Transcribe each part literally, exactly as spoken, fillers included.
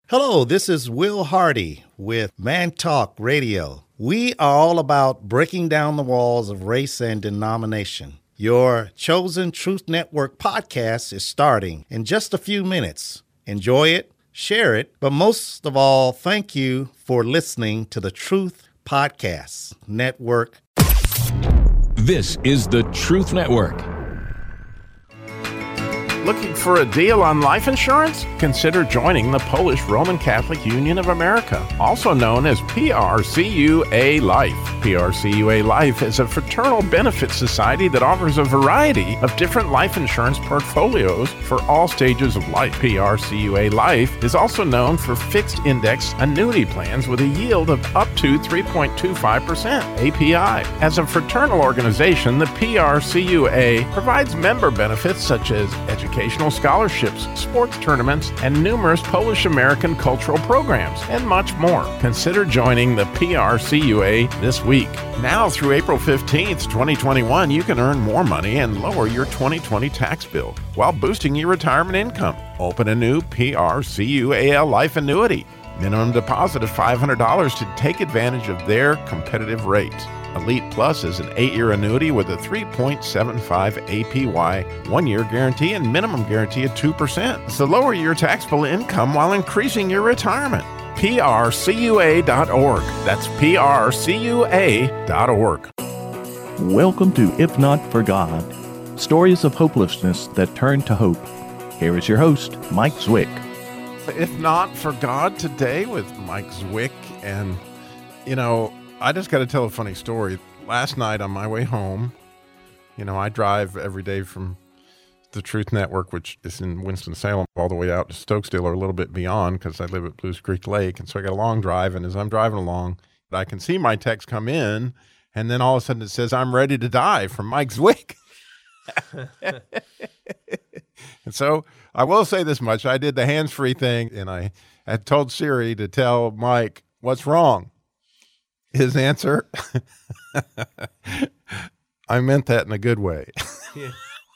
Hello, this is Will Hardy with Man Talk Radio. We are all about breaking down the walls of race and denomination. Your chosen Truth Network podcast is starting in just a few minutes. Enjoy it, share it, but most of all, thank you for listening to the Truth Podcast Network. This is the Truth Network. Looking for a deal on life insurance? Consider joining the Polish Roman Catholic Union of America, also known as P R C U A Life. P R C U A Life is a fraternal benefit society that offers a variety of different life insurance portfolios for all stages of life. P R C U A Life is also known for fixed index annuity plans with a yield of up to three point two five percent A P I. As a fraternal organization, the P R C U A provides member benefits such as education, educational scholarships, sports tournaments, and numerous Polish-American cultural programs, and much more. Consider joining the P R C U A this week. Now through April fifteenth, twenty twenty-one, you can earn more money and lower your twenty twenty tax bill while boosting your retirement income. Open a new P R C U A L life annuity. Minimum deposit of five hundred dollars to take advantage of their competitive rates. Elite Plus is an eight-year annuity with a three point seven five A P Y, one-year guarantee, and minimum guarantee of two percent. So lower your taxable income while increasing your retirement. P R C U A dot org. That's P R C U A dot org. Welcome to If Not For God, stories of hopelessness that turn to hope. Here is your host, Mike Zwick. If Not For God today with Mike Zwick. And, you know, I just got to tell a funny story. Last night on my way home, you know, I drive every day from the Truth Network, which is in Winston-Salem, all the way out to Stokesdale or a little bit beyond because I live at Blues Creek Lake. And so I got a long drive. And as I'm driving along, I can see my text come in. And then all of a sudden it says, "I'm ready to die" from Mike Zwick. And so I will say this much. I did the hands-free thing, and I had told Siri to tell Mike what's wrong. His answer, "I meant that in a good way." Yeah.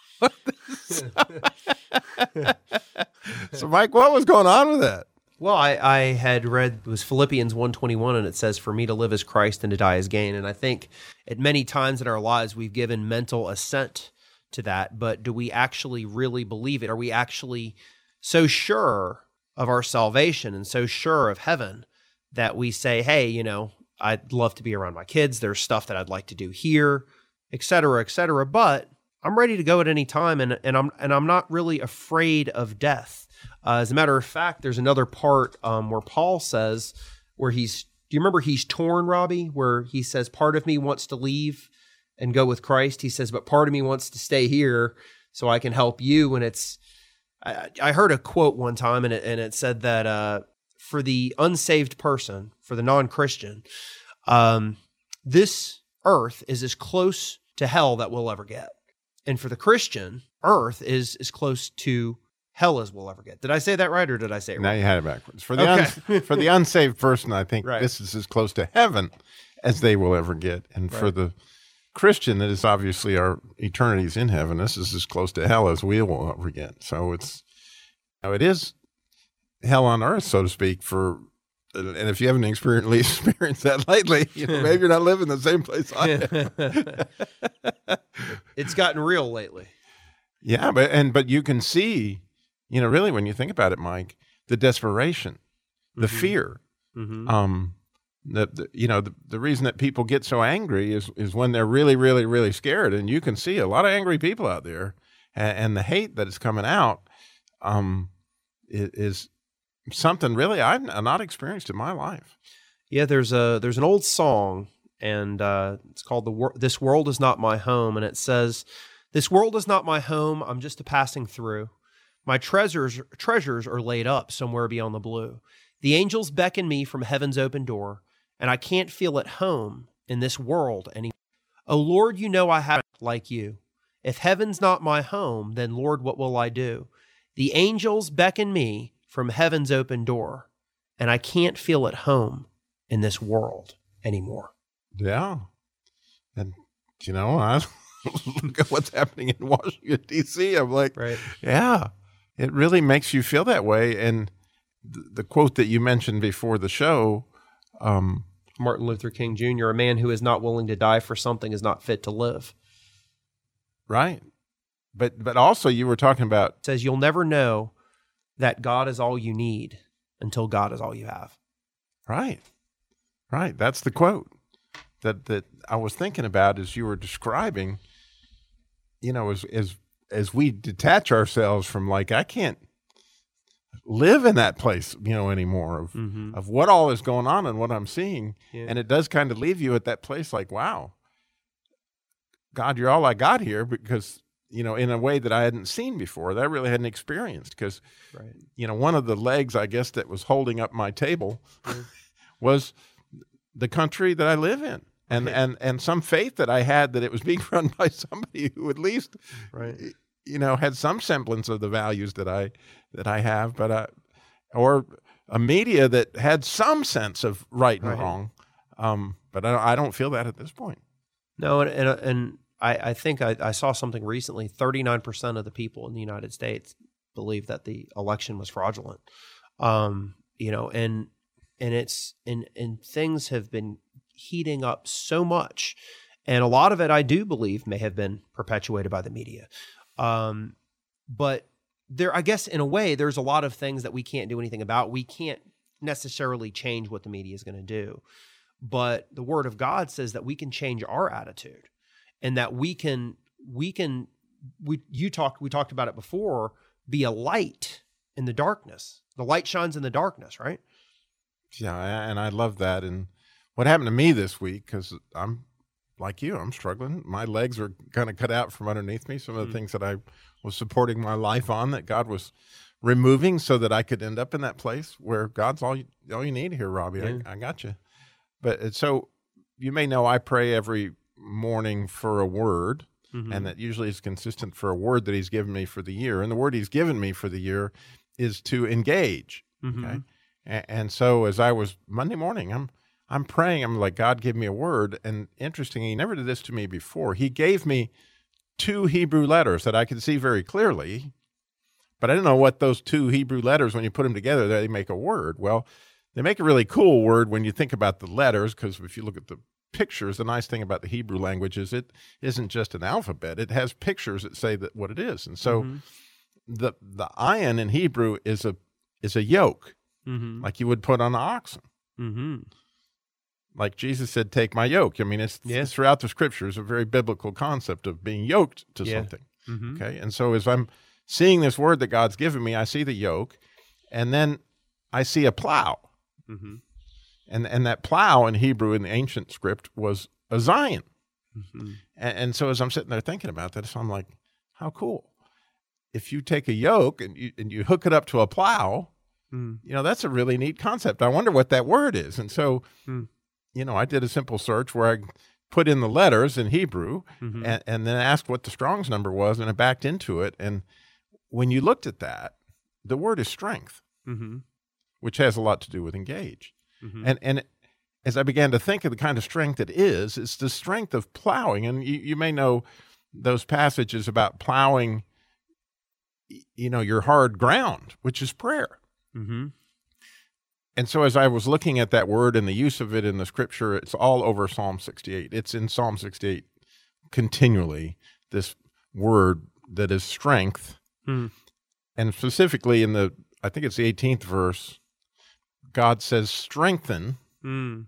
So, Mike, what was going on with that? Well, I, I had read, it was Philippians one twenty-one, and it says, "For me to live is Christ and to die is gain." And I think at many times in our lives, we've given mental assent to that, but do we actually really believe it? Are we actually so sure of our salvation and so sure of heaven that we say, hey, you know, I'd love to be around my kids. There's stuff that I'd like to do here, et cetera, et cetera. But I'm ready to go at any time, and and I'm and I'm not really afraid of death. Uh, as a matter of fact, there's another part um, where Paul says, where he's, do you remember he's torn, Robbie? Where he says, part of me wants to leave and go with Christ. He says, but part of me wants to stay here so I can help you. And it's, I, I heard a quote one time, and it and it said that. Uh, For the unsaved person, for the non-Christian, um, this earth is as close to hell that we'll ever get. And for the Christian, earth is as close to hell as we'll ever get. Did I say that right, or did I say it now wrong? You had it backwards. For the, okay. uns- for the unsaved person, I think right. this is as close to heaven as they will ever get. And right. for the Christian, that is obviously our eternity's in heaven. This is as close to hell as we will ever get. So it's, you know, it is hell on earth, so to speak, for, and if you haven't experienced, experienced that lately, you know, maybe you're not living in the same place I am. It's gotten real lately. Yeah, but and but you can see, you know, really when you think about it, Mike, the desperation, the mm-hmm. fear, mm-hmm. um, the, the you know the, the reason that people get so angry is is when they're really, really, really scared, and you can see a lot of angry people out there, and, and the hate that is coming out, um, is. is something really I've not experienced in my life. Yeah, there's a there's an old song, and uh, it's called the Wor- "This World Is Not My Home," and it says, "This world is not my home. I'm just a passing through. My treasures treasures are laid up somewhere beyond the blue. The angels beckon me from heaven's open door, and I can't feel at home in this world anymore. Oh Lord, you know I haven't like you. If heaven's not my home, then Lord, what will I do? The angels beckon me from heaven's open door, and I can't feel at home in this world anymore." Yeah. And, you know, I look at what's happening in Washington, D C I'm like, right. yeah, it really makes you feel that way. And the, the quote that you mentioned before the show, um, Martin Luther King Junior, a man who is not willing to die for something is not fit to live. Right. But but also you were talking about... It says you'll never know that God is all you need until God is all you have. Right. Right. That's the quote that, that I was thinking about as you were describing, you know, as, as, as we detach ourselves from like, I can't live in that place, you know, anymore of, mm-hmm. of what all is going on and what I'm seeing. Yeah. And it does kind of leave you at that place like, wow, God, you're all I got here, because, you know, in a way that I hadn't seen before, that I really hadn't experienced. Because, right. you know, one of the legs, I guess, that was holding up my table mm. was the country that I live in. And, right. and, and some faith that I had that it was being run by somebody who at least, right. you know, had some semblance of the values that I that I have, but uh, or a media that had some sense of right and right. wrong. Um, but I, I don't feel that at this point. No, and and, and I, I think I, I saw something recently. thirty-nine percent of the people in the United States believe that the election was fraudulent. Um, you know, and and it's and and things have been heating up so much, and a lot of it I do believe may have been perpetuated by the media. Um, but there, I guess, in a way, there's a lot of things that we can't do anything about. We can't necessarily change what the media is going to do, but the Word of God says that we can change our attitude, and that we can, we can, we you talked, we talked about it before. Be a light in the darkness. The light shines in the darkness, right? Yeah, and I love that. And what happened to me this week, because I'm like you, I'm struggling. My legs are kind of cut out from underneath me. Some of the mm-hmm. things that I was supporting my life on that God was removing so that I could end up in that place where God's all you, all you need here, Robbie. Yeah. I, I got you. But it's, so you may know I pray every morning for a word, mm-hmm. and that usually is consistent for a word that he's given me for the year. And the word he's given me for the year is to engage. Mm-hmm. Okay. And, and so as I was Monday morning, I'm I'm praying. I'm like, God, give me a word. And interesting, he never did this to me before. He gave me two Hebrew letters that I could see very clearly, but I didn't know what those two Hebrew letters, when you put them together, they make a word. Well, they make a really cool word when you think about the letters, because if you look at the pictures, the nice thing about the Hebrew language is it isn't just an alphabet. It has pictures that say that what it is. And so mm-hmm. the the ayin in Hebrew is a is a yoke, mm-hmm. like you would put on the oxen. Mm-hmm. Like Jesus said, take my yoke. I mean, it's, yeah. it's throughout the scriptures a very biblical concept of being yoked to yeah. something. Mm-hmm. Okay. And so as I'm seeing this word that God's given me, I see the yoke, and then I see a plow. Mm-hmm. And and that plow in Hebrew in the ancient script was a Zion. Mm-hmm. And, and so as I'm sitting there thinking about that, so I'm like, how cool. If you take a yoke and you, and you hook it up to a plow, mm. you know, that's a really neat concept. I wonder what that word is. And so, mm. you know, I did a simple search where I put in the letters in Hebrew mm-hmm. and, and then asked what the Strong's number was, and I backed into it. And when you looked at that, the word is strength, mm-hmm. which has a lot to do with engage. Mm-hmm. And and as I began to think of the kind of strength it is, it's the strength of plowing. And you, you may know those passages about plowing, you know, your hard ground, which is prayer. Mm-hmm. And so as I was looking at that word and the use of it in the scripture, it's all over Psalm sixty-eight. It's in Psalm sixty-eight continually, this word that is strength. Mm. And specifically in the, I think it's the eighteenth verse, God says, strengthen. Mm.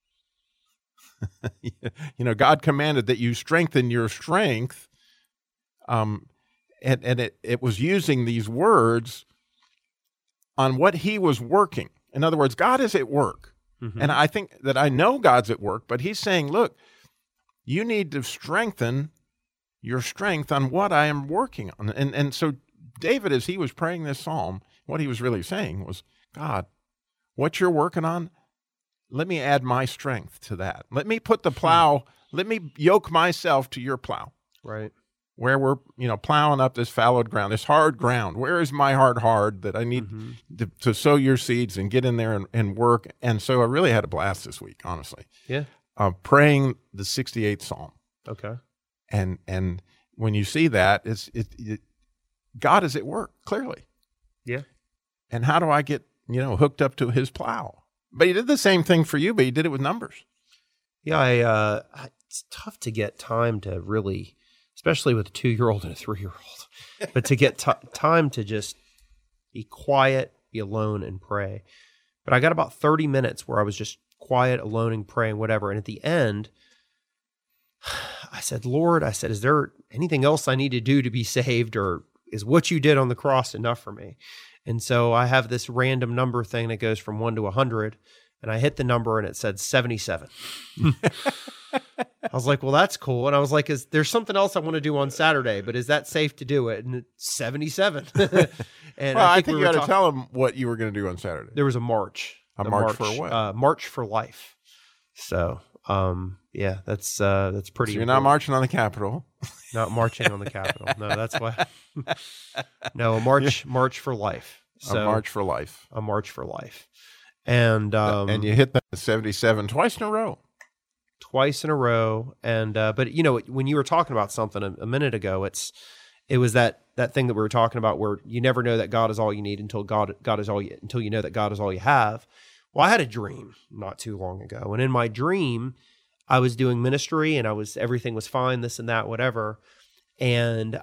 You know, God commanded that you strengthen your strength. Um, and and it, it was using these words on what he was working. In other words, God is at work. Mm-hmm. And I think that I know God's at work, but he's saying, look, you need to strengthen your strength on what I am working on. And, and so David, as he was praying this psalm, what he was really saying was, God, what you're working on, let me add my strength to that. Let me put the plow, let me yoke myself to your plow. Right. Where we're, you know, plowing up this fallowed ground, this hard ground. Where is my heart hard that I need mm-hmm. to, to sow your seeds and get in there and, and work? And so I really had a blast this week, honestly. Yeah. Uh, praying the sixty-eighth Psalm. Okay. And and when you see that, it's it, it God is at work, clearly. Yeah. And how do I get you know, hooked up to his plow. But he did the same thing for you, but he did it with numbers. Yeah, I, uh, it's tough to get time to really, especially with a two-year-old and a three-year-old, but to get t- time to just be quiet, be alone, and pray. But I got about thirty minutes where I was just quiet, alone, and praying, whatever. And at the end, I said, Lord, I said, is there anything else I need to do to be saved, or is what you did on the cross enough for me? And so I have this random number thing that goes from one to one hundred, and I hit the number and it said seventy-seven. I was like, well, that's cool. And I was like, is there's something else I want to do on Saturday, but is that safe to do it? And it's seventy-seven. And well, I I think, think we you were got to talk- tell them what you were going to do on Saturday. There was a march. A The march for what? Uh, March for Life. So, um, yeah, that's uh, that's pretty. So you're not important. marching on the Capitol. Not marching on the Capitol. No, that's why. No, a march, march for life. So, a march for life. a march for life, and um, and you hit that seventy-seven twice in a row. twice in a row. And uh, but you know, when you were talking about something a, a minute ago, it's it was that that thing that we were talking about where you never know that God is all you need until God God is all you until you know that God is all you have. Well, I had a dream not too long ago, and in my dream, I was doing ministry, and I was everything was fine, this and that, whatever, and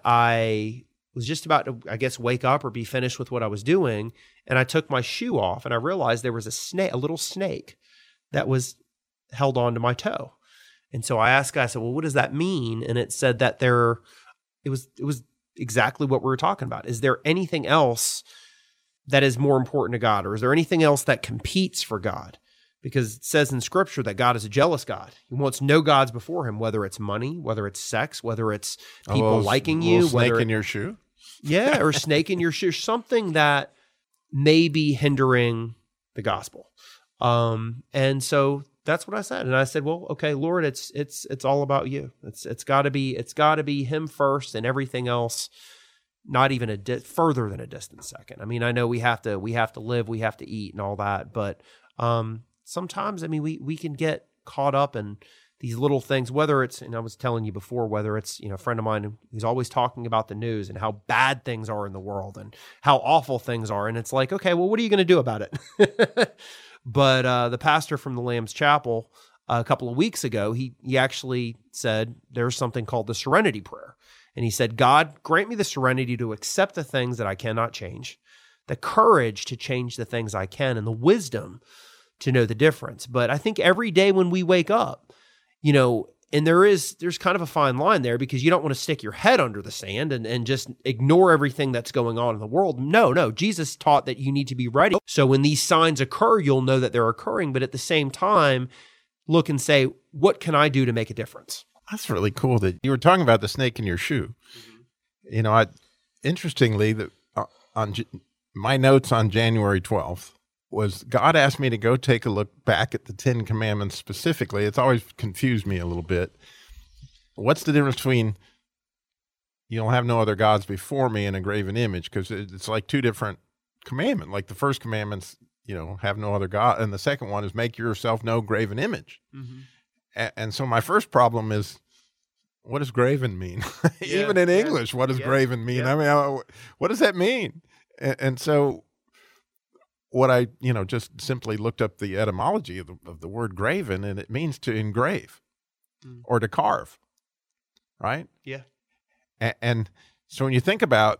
I was just about to, I guess, wake up or be finished with what I was doing, and I took my shoe off, and I realized there was a snake, a little snake, that was held onto my toe, and so I asked God, I said, "Well, what does that mean?" And it said that there, it was it was exactly what we were talking about. Is there anything else that is more important to God, or is there anything else that competes for God? Because it says in Scripture that God is a jealous God. He wants no gods before him, whether it's money, whether it's sex, whether it's people a little, liking little you, snake whether in your shoe. yeah, or snake in your shoe, something that may be hindering the gospel. Um, and so that's what I said. And I said, well, okay, Lord, it's it's it's all about you. It's it's got to be it's got to be Him first, and everything else not even a di- further than a distant second. I mean, I know we have to we have to live, we have to eat, and all that, but um, sometimes, I mean, we we can get caught up in these little things, whether it's, and I was telling you before, whether it's, you know, a friend of mine who's always talking about the news and how bad things are in the world and how awful things are. And it's like, okay, well, what are you going to do about it? But uh, the pastor from the Lamb's Chapel uh, a couple of weeks ago, he he actually said there's something called the Serenity Prayer. And he said, God, grant me the serenity to accept the things that I cannot change, the courage to change the things I can, and the wisdom to know the difference. But I think every day when we wake up, you know, and there is, there's kind of a fine line there, because you don't want to stick your head under the sand and, and just ignore everything that's going on in the world. No, no, Jesus taught that you need to be ready. So when these signs occur, you'll know that they're occurring, but at the same time, look and say, what can I do to make a difference? That's really cool that you were talking about the snake in your shoe. Mm-hmm. You know, I, interestingly, the, uh, on J- my notes on January twelfth was God asked me to go take a look back at the Ten Commandments specifically. It's always confused me a little bit. What's the difference between you'll have no other gods before me and a graven image? Because it's like two different commandments. Like the first commandment's, you know, have no other God. And the second one is make yourself no graven image. Mm-hmm. And so my first problem is, what does graven mean? Yeah, Even in yeah, English, what does yeah, graven mean? yeah. I mean, what does that mean? And, and so what I, you know, just simply looked up the etymology of the, of the word graven, and it means to engrave mm. or to carve, right? Yeah. And, and so when you think about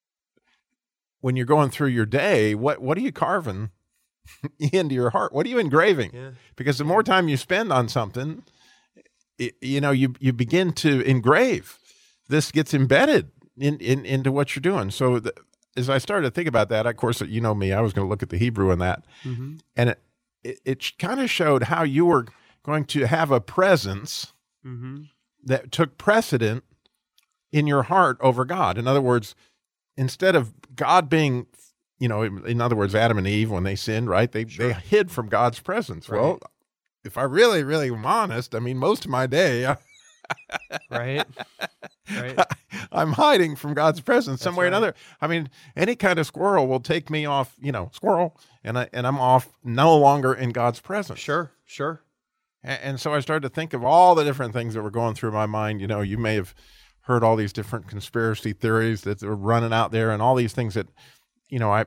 when you're going through your day, what, what are you carving into your heart? What are you engraving? Yeah. Because the more time you spend on something, it, you know, you you begin to engrave. This gets embedded in, in into what you're doing. So the, as I started to think about that, of course, you know me, I was going to look at the Hebrew in that, mm-hmm. and it it, it kind of showed how you were going to have a presence mm-hmm. that took precedent in your heart over God. In other words, instead of God being, you know, in other words, Adam and Eve, when they sinned, right, they sure. they hid from God's presence. Right. Well, if I really, really am honest, I mean, most of my day, I, right, right, I'm hiding from God's presence some way right. or another. I mean, any kind of squirrel will take me off, you know, squirrel, and I and I'm off no longer in God's presence. Sure, sure. And, and so I started to think of all the different things that were going through my mind. You know, you may have heard all these different conspiracy theories that were running out there, and all these things that, you know, I if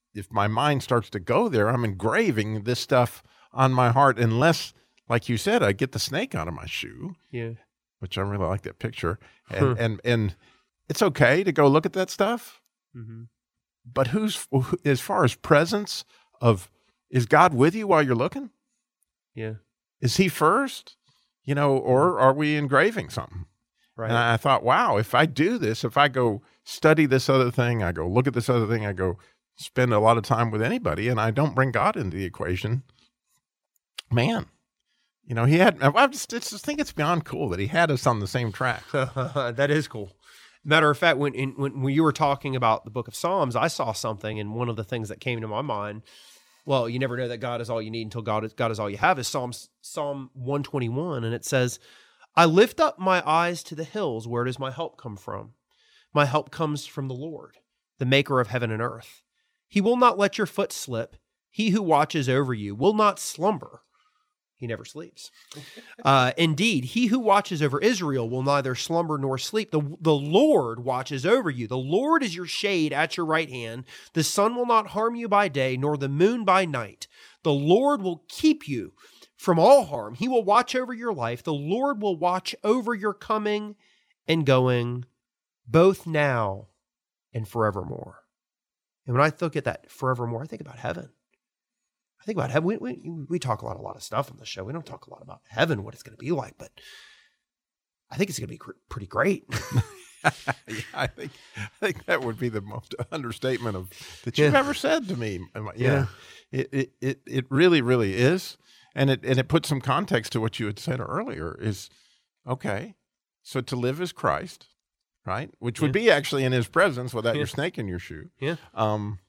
if my mind starts to go there, I'm engraving this stuff on my heart, unless, like you said, I get the snake out of my shoe. Yeah. Which I really like that picture. And and and it's okay to go look at that stuff. Mm-hmm. But who's, as far as presence of, is God with you while you're looking? Yeah. Is he first? You know, or are we engraving something? Right. And I thought, wow, if I do this, if I go study this other thing, I go look at this other thing, I go spend a lot of time with anybody, and I don't bring God into the equation, man, you know, he had, I just, I just think it's beyond cool that he had us on the same track. That is cool. Matter of fact, when, in, when when you were talking about the book of Psalms, I saw something, and one of the things that came to my mind, well, you never know that God is all you need until God is, God is all you have, is Psalms, Psalm one twenty-one, and it says, I lift up my eyes to the hills. Where does my help come from? My help comes from the Lord, the maker of heaven and earth. He will not let your foot slip. He who watches over you will not slumber. He never sleeps. Uh, indeed, he who watches over Israel will neither slumber nor sleep. The, the Lord watches over you. The Lord is your shade at your right hand. The sun will not harm you by day, nor the moon by night. The Lord will keep you from all harm. He will watch over your life. The Lord will watch over your coming and going, both now and forevermore. And when I look at that forevermore, I think about heaven. I think about heaven. We, we, we talk a lot, a lot of stuff on the show. We don't talk a lot about heaven, what it's going to be like, but I think it's going to be cr- pretty great. Yeah, I think I think that would be the most understatement of that you've Yeah. ever said to me. Yeah, Yeah. It, it it it really really is, and it and it puts some context to what you had said earlier. Is okay. So to live is Christ, right? Which would Yeah. be actually in His presence without Yeah. your snake in your shoe. Yeah. Um.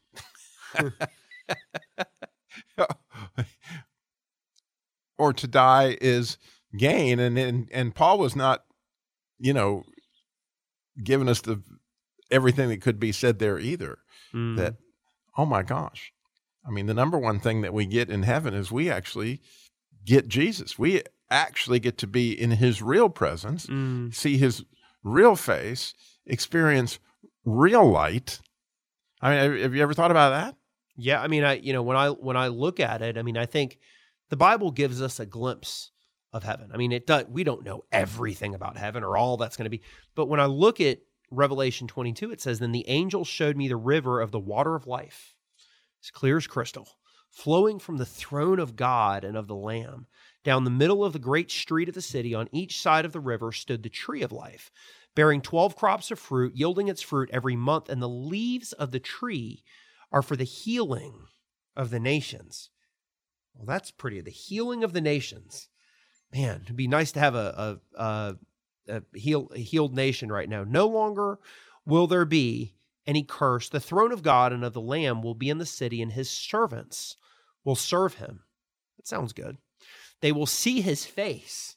Or to die is gain, and, and and Paul was not, you know, giving us the everything that could be said there either. Mm. That, oh my gosh, I mean, the number one thing that we get in heaven is we actually get Jesus. We actually get to be in His real presence, Mm. see His real face, experience real light. I mean, have, have you ever thought about that? Yeah, I mean, I you know when I when I look at it, I mean, I think the Bible gives us a glimpse of heaven. I mean, it does. We don't know everything about heaven or all that's going to be, but when I look at Revelation twenty-two, it says, "Then the angel showed me the river of the water of life, as clear as crystal, flowing from the throne of God and of the Lamb. Down the middle of the great street of the city, on each side of the river, stood the tree of life, bearing twelve crops of fruit, yielding its fruit every month, and the leaves of the tree are for the healing of the nations." Well, that's pretty. The healing of the nations. Man, it'd be nice to have a a, a, a, heal, a healed nation right now. No longer will there be any curse. The throne of God and of the Lamb will be in the city, and His servants will serve Him. That sounds good. They will see His face.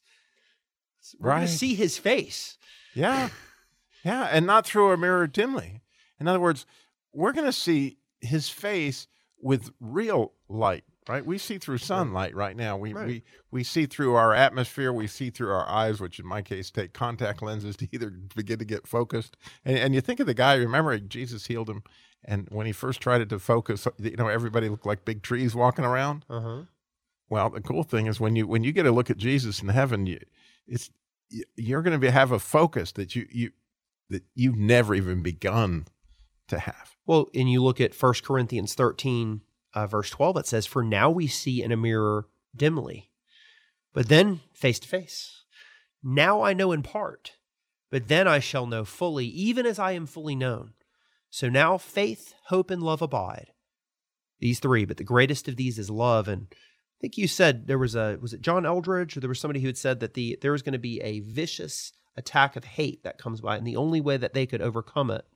We're going Right. to see His face. Yeah. Yeah. And not through a mirror dimly. In other words, we're going to see His face with real light, right? We see through sunlight right now. We, Right. we, we see through our atmosphere. We see through our eyes, which in my case take contact lenses to either begin to get focused. And, and you think of the guy, remember Jesus healed him. And when he first tried to focus, you know, everybody looked like big trees walking around. Uh-huh. Well, the cool thing is when you when you get a look at Jesus in heaven, you, it's you're going to be, have a focus that you you that you've never even begun to have. Well, and you look at First Corinthians thirteen, uh, verse twelve, it says, "For now we see in a mirror dimly, but then face to face. Now I know in part, but then I shall know fully, even as I am fully known. So now faith, hope, and love abide. These three, but the greatest of these is love." And I think you said there was a, was it John Eldridge, or there was somebody who had said that the there was going to be a vicious attack of hate that comes by, and the only way that they could overcome it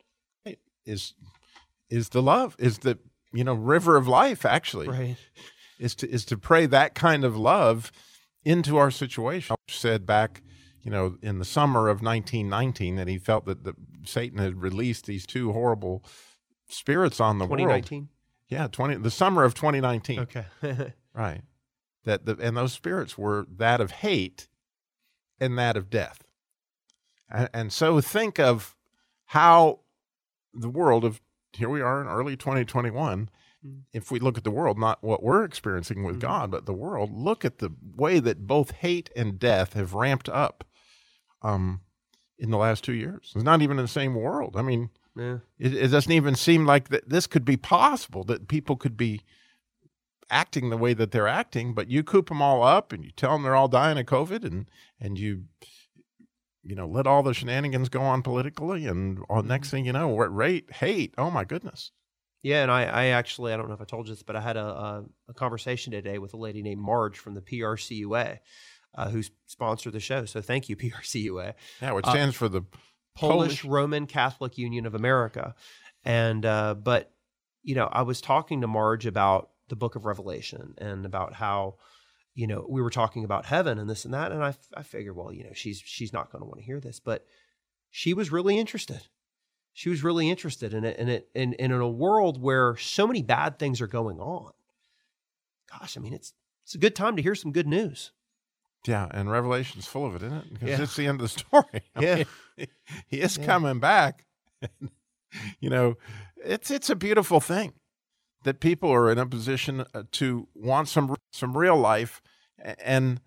Is is the love, is the, you know, river of life actually. Right. Is to is to pray that kind of love into our situation. I said back, you know, in the summer of nineteen nineteen that he felt that the, Satan had released these two horrible spirits on the twenty world. nineteen? Yeah, twenty the summer of twenty nineteen. Okay. Right. That the and those spirits were that of hate and that of death. And, and so think of how the world of, here we are in early twenty twenty-one, if we look at the world, not what we're experiencing with mm-hmm. God, but the world, look at the way that both hate and death have ramped up um, in the last two years. It's not even in the same world. I mean, yeah. it, it doesn't even seem like that this could be possible, that people could be acting the way that they're acting, but you coop them all up and you tell them they're all dying of COVID, and, and you, you know, let all the shenanigans go on politically, and uh, next thing you know, we're at rate, hate, oh my goodness. Yeah, and I, I actually, I don't know if I told you this, but I had a, a, a conversation today with a lady named Marge from the P R C U A, uh, who sponsored the show. So thank you, P R C U A. Yeah, which stands uh, for the Polish, Polish Roman Catholic Union of America. And, uh, but, you know, I was talking to Marge about the book of Revelation and about how, you know, we were talking about heaven and this and that. And I, I figured, well, you know, she's, she's not going to want to hear this, but she was really interested. She was really interested in it, and it, and, and in a world where so many bad things are going on. Gosh, I mean, it's it's a good time to hear some good news. Yeah, and Revelation's full of it, isn't it? Because yeah. it's the end of the story. I yeah, mean, he is yeah. coming back. You know, it's it's a beautiful thing that people are in a position to want some some real life. And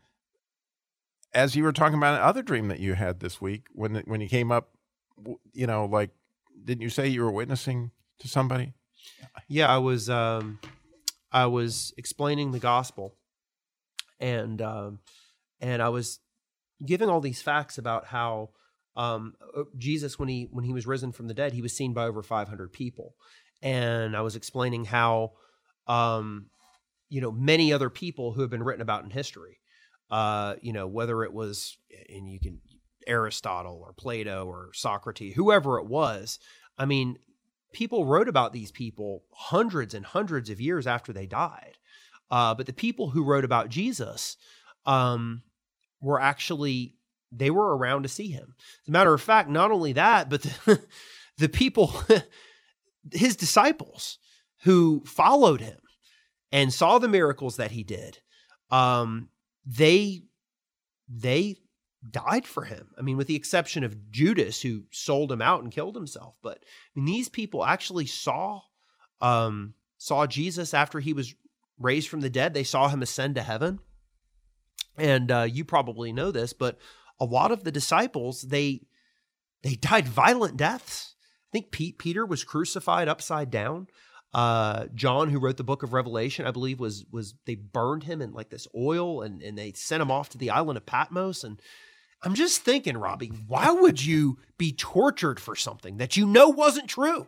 as you were talking about another dream that you had this week, when when you came up, you know, like. Didn't you say you were witnessing to somebody? Yeah, I was. Um, I was explaining the gospel, and um, and I was giving all these facts about how um, Jesus, when he when he was risen from the dead, he was seen by over five hundred people, and I was explaining how, um, you know, many other people who have been written about in history, uh, you know, whether it was, and you can. Aristotle or Plato or Socrates, whoever it was. I mean, people wrote about these people hundreds and hundreds of years after they died. Uh, but the people who wrote about Jesus um, were actually, they were around to see him. As a matter of fact, not only that, but the, the people, his disciples who followed him and saw the miracles that he did, um, they, they, died for him. I mean, with the exception of Judas, who sold him out and killed himself. But I mean, these people actually saw, um, saw Jesus after he was raised from the dead. They saw him ascend to heaven. And uh, you probably know this, but a lot of the disciples, they they died violent deaths. I think Pete, Peter was crucified upside down. Uh, John, who wrote the book of Revelation, I believe was was they burned him in like this oil, and and they sent him off to the island of Patmos. And I'm just thinking, Robbie, why would you be tortured for something that you know wasn't true?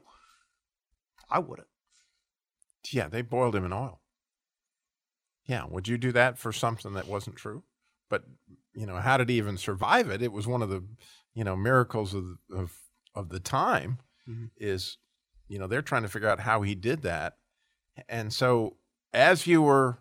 I wouldn't. Yeah, they boiled him in oil. Yeah, would you do that for something that wasn't true? But, you know, how did he even survive it? It was one of the, you know, miracles of of, of the time mm-hmm. is, you know, they're trying to figure out how he did that. And so as you were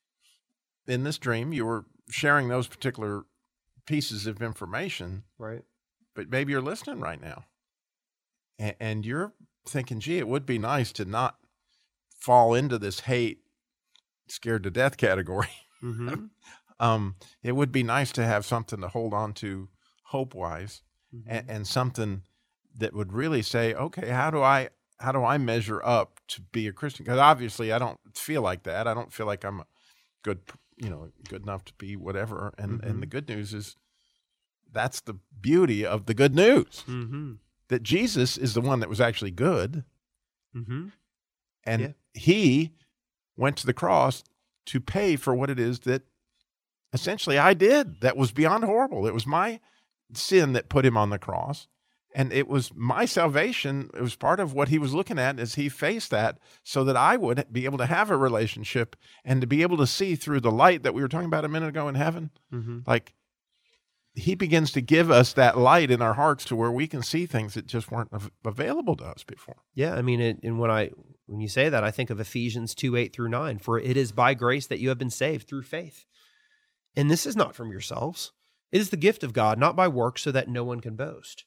in this dream, you were sharing those particular pieces of information, right? But maybe you're listening right now, and, and you're thinking, "Gee, it would be nice to not fall into this hate, scared to death category. Mm-hmm. um, it would be nice to have something to hold on to, hope-wise, mm-hmm. and, and something that would really say, okay, how do I how do I measure up to be a Christian? Because obviously, I don't feel like that. I don't feel like I'm a good." you know, good enough to be whatever. And, mm-hmm. and the good news is that's the beauty of the good news, mm-hmm. that Jesus is the one that was actually good. Mm-hmm. And yeah. he went to the cross to pay for what it is that essentially I did. That was beyond horrible. It was my sin that put him on the cross. And it was my salvation. It was part of what he was looking at as he faced that, so that I would be able to have a relationship and to be able to see through the light that we were talking about a minute ago in heaven. Mm-hmm. Like, he begins to give us that light in our hearts to where we can see things that just weren't av- available to us before. Yeah, I mean, it, and when I when you say that, I think of Ephesians two, eight through nine. For it is by grace that you have been saved through faith. And this is not from yourselves. It is the gift of God, not by works, so that no one can boast.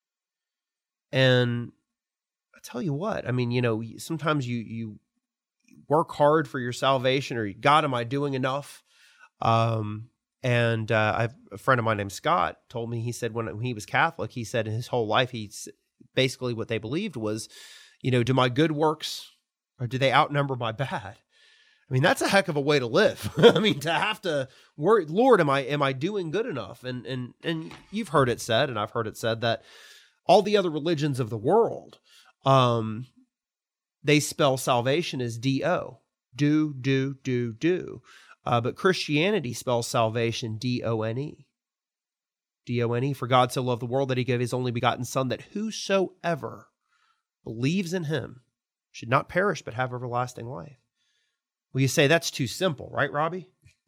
And I tell you what, I mean, you know, sometimes you you work hard for your salvation, or God, am I doing enough? Um, and uh, I've, a friend of mine named Scott told me, he said when, when he was Catholic, he said in his whole life, he's basically what they believed was, you know, do my good works or do they outnumber my bad? I mean, that's a heck of a way to live. I mean, to have to worry, Lord, am I am I doing good enough? And and and you've heard it said, and I've heard it said that all the other religions of the world, um, they spell salvation as D O, do, do, do, do. Uh, but Christianity spells salvation D O N E. D O N E, for God so loved the world that he gave his only begotten Son, that whosoever believes in him should not perish but have everlasting life. Well, you say that's too simple, right, Robbie?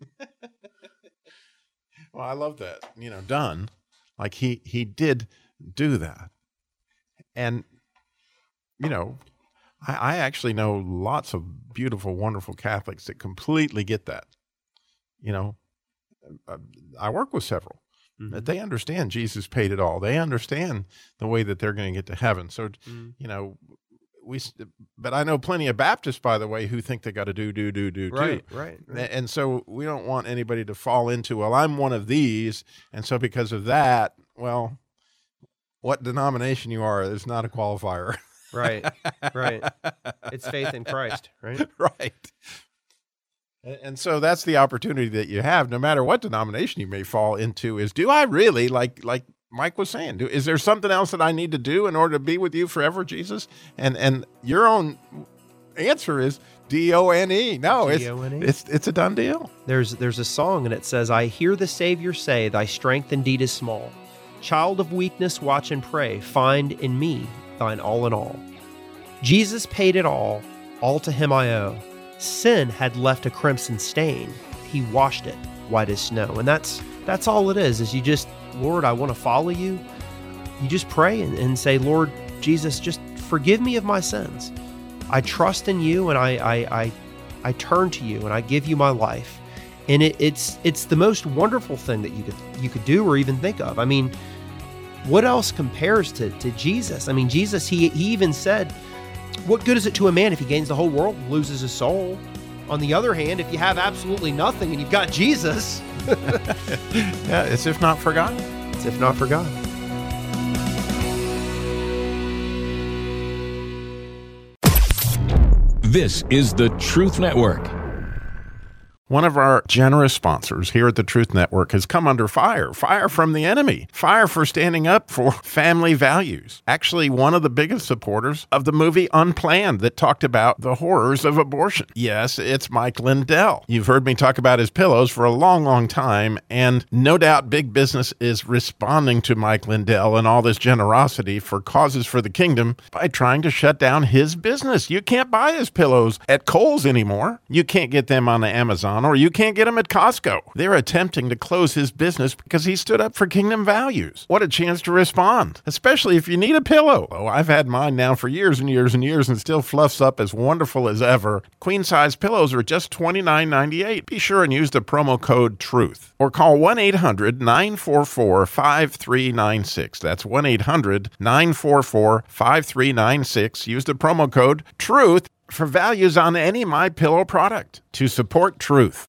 Well, I love that. You know, done. Like he he did do that. And, you know, I, I actually know lots of beautiful, wonderful Catholics that completely get that. You know, I work with several. Mm-hmm. They understand Jesus paid it all. They understand the way that they're going to get to heaven. So, mm-hmm. you know, we, but I know plenty of Baptists, by the way, who think they got to do, do, do, do, right, do. Right, right. And so we don't want anybody to fall into, well, I'm one of these. And so because of that, well, what denomination you are is not a qualifier. Right, right. It's faith in Christ, right? Right. And so that's the opportunity that you have, no matter what denomination you may fall into, is do I really, like like Mike was saying, do, is there something else that I need to do in order to be with you forever, Jesus? And and your own answer is D O N E. No, it's, it's it's a done deal. There's there's a song, and it says, I hear the Savior say, thy strength indeed is small. Child of weakness, watch and pray. Find in me thine all in all. Jesus paid it all. All to him I owe. Sin had left a crimson stain. He washed it white as snow. And that's that's all it is, is you just, Lord, I want to follow you. You just pray and, and say, Lord Jesus, just forgive me of my sins. I trust in you, and I I I, I turn to you, and I give you my life. And it, it's it's the most wonderful thing that you could you could do or even think of. I mean, what else compares to, to Jesus? I mean, Jesus, he he even said, what good is it to a man if he gains the whole world and loses his soul? On the other hand, if you have absolutely nothing and you've got Jesus, yeah, it's if not forgotten. It's if not forgotten. This is the Truth Network. One of our generous sponsors here at the Truth Network has come under fire. Fire from the enemy. Fire for standing up for family values. Actually, one of the biggest supporters of the movie Unplanned that talked about the horrors of abortion. Yes, it's Mike Lindell. You've heard me talk about his pillows for a long, long time, and no doubt big business is responding to Mike Lindell and all this generosity for causes for the kingdom by trying to shut down his business. You can't buy his pillows at Kohl's anymore. You can't get them on the Amazon, or you can't get them at Costco. They're attempting to close his business because he stood up for kingdom values. What a chance to respond, especially if you need a pillow. Oh, I've had mine now for years and years and years and still fluffs up as wonderful as ever. Queen-size pillows are just twenty-nine ninety-eight. Be sure and use the promo code TRUTH or call one eight hundred nine four four five three nine six. That's one eight hundred nine four four five three nine six. Use the promo code TRUTH for values on any MyPillow product to support truth.